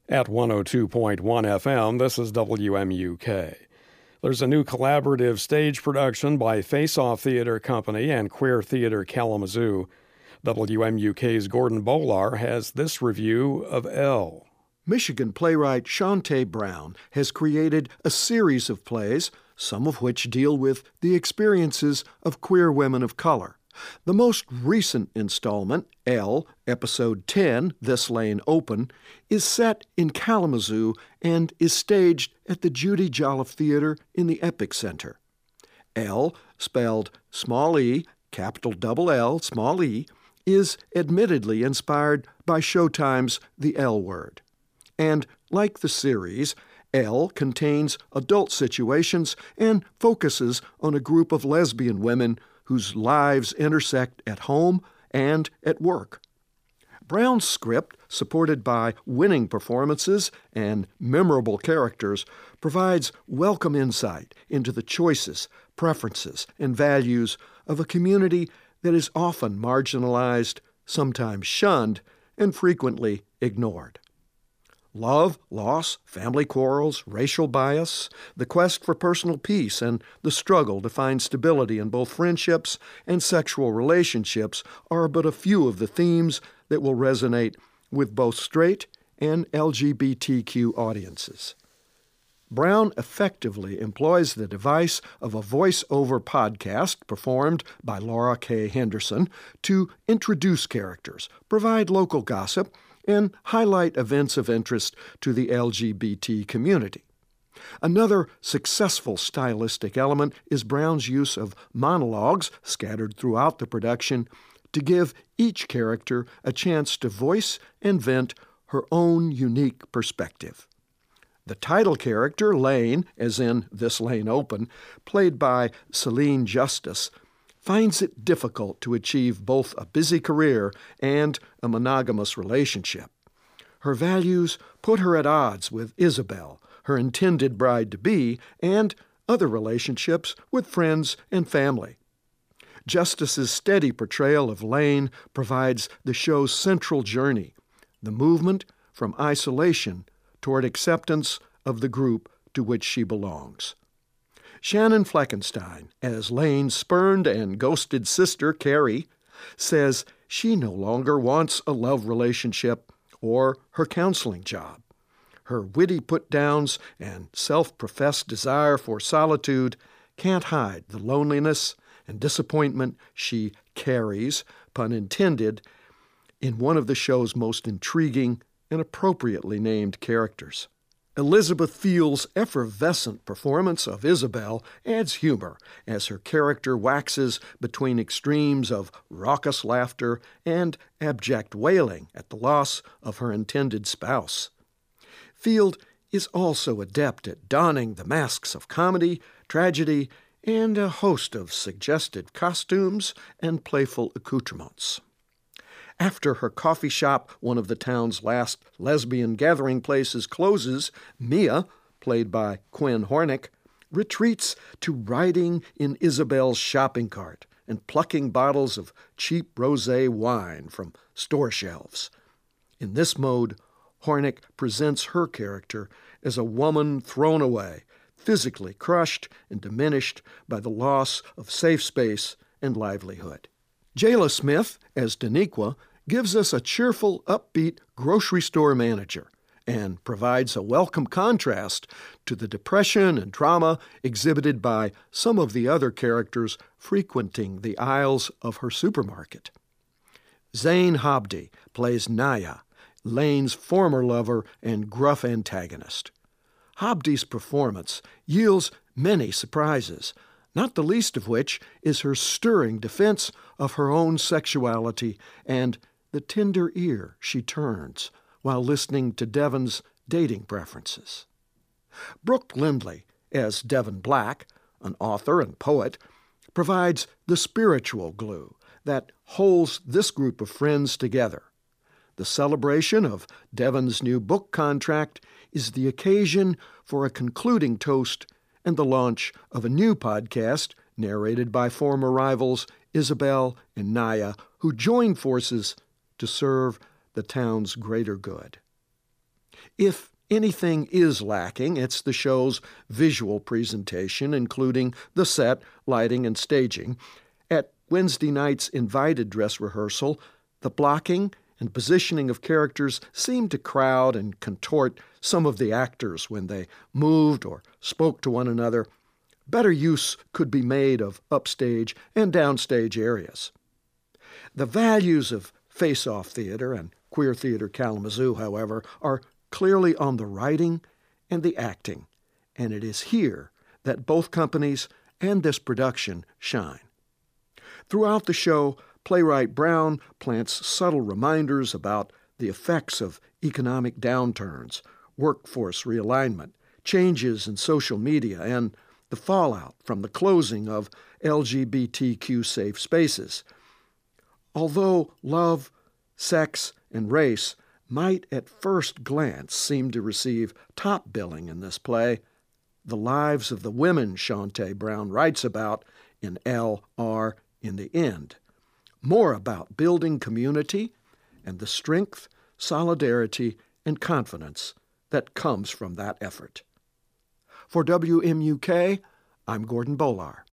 At 102.1 FM, this is WMUK. There's a new collaborative stage production by Face Off Theater Company and Queer Theater Kalamazoo. WMUK's Gordon Bolar has this review of Elle. Michigan playwright Shonté Brown has created a series of plays, some of which deal with the experiences of queer women of color. The most recent installment, Elle, Episode 10, This Lane Open, is set in Kalamazoo and is staged at the Judy Jolliffe Theater in the Epic Center. Elle, spelled small e, capital double L, small e, is admittedly inspired by Showtime's The L Word. And, like the series, Elle contains adult situations and focuses on a group of lesbian women whose lives intersect at home and at work. Brown's script, supported by winning performances and memorable characters, provides welcome insight into the choices, preferences, and values of a community that is often marginalized, sometimes shunned, and frequently ignored. Love, loss, family quarrels, racial bias, the quest for personal peace, and the struggle to find stability in both friendships and sexual relationships are but a few of the themes that will resonate with both straight and LGBTQ audiences. Brown effectively employs the device of a voice-over podcast performed by Laura K. Henderson to introduce characters, provide local gossip, and highlight events of interest to the LGBT community. Another successful stylistic element is Brown's use of monologues scattered throughout the production to give each character a chance to voice and vent her own unique perspective. The title character, Lane, as in This Lane Open, played by Celine Justice, finds it difficult to achieve both a busy career and a monogamous relationship. Her values put her at odds with Isabel, her intended bride-to-be, and other relationships with friends and family. Justice's steady portrayal of Lane provides the show's central journey, the movement from isolation toward acceptance of the group to which she belongs. Shannon Fleckenstein, as Lane's spurned and ghosted sister, Carrie, says she no longer wants a love relationship or her counseling job. Her witty put-downs and self-professed desire for solitude can't hide the loneliness and disappointment she carries, pun intended, in one of the show's most intriguing and appropriately named characters. Elizabeth Field's effervescent performance of Isabel adds humor as her character waxes between extremes of raucous laughter and abject wailing at the loss of her intended spouse. Field is also adept at donning the masks of comedy, tragedy, and a host of suggestive costumes and playful accoutrements. After her coffee shop, one of the town's last lesbian gathering places, closes, Mia, played by Quinn Hornick, retreats to riding in Isabel's shopping cart and plucking bottles of cheap rosé wine from store shelves. In this mode, Hornick presents her character as a woman thrown away, physically crushed and diminished by the loss of safe space and livelihood. Jayla Smith, as Daniqua, gives us a cheerful, upbeat grocery store manager and provides a welcome contrast to the depression and trauma exhibited by some of the other characters frequenting the aisles of her supermarket. Zane Hobdy plays Naya, Lane's former lover and gruff antagonist. Hobdy's performance yields many surprises, not the least of which is her stirring defense of her own sexuality and the tender ear she turns while listening to Devon's dating preferences. Brooke Lindley, as Devon Black, an author and poet, provides the spiritual glue that holds this group of friends together. The celebration of Devon's new book contract is the occasion for a concluding toast and the launch of a new podcast narrated by former rivals Isabel and Naya, who join forces to serve the town's greater good. If anything is lacking, it's the show's visual presentation, including the set, lighting, and staging. At Wednesday night's invited dress rehearsal, the blocking and positioning of characters seemed to crowd and contort some of the actors when they moved or spoke to one another. Better use could be made of upstage and downstage areas. The values of face-off theater and Queer Theater Kalamazoo, however, are clearly on the writing and the acting, and it is here that both companies and this production shine. Throughout the show, playwright Brown plants subtle reminders about the effects of economic downturns, workforce realignment, changes in social media, and the fallout from the closing of LGBTQ safe spaces. Although love, sex, and race might at first glance seem to receive top billing in this play, the lives of the women Shonté Brown writes about in L are, in the end, more about building community and the strength, solidarity, and confidence that comes from that effort. For WMUK, I'm Gordon Bolar.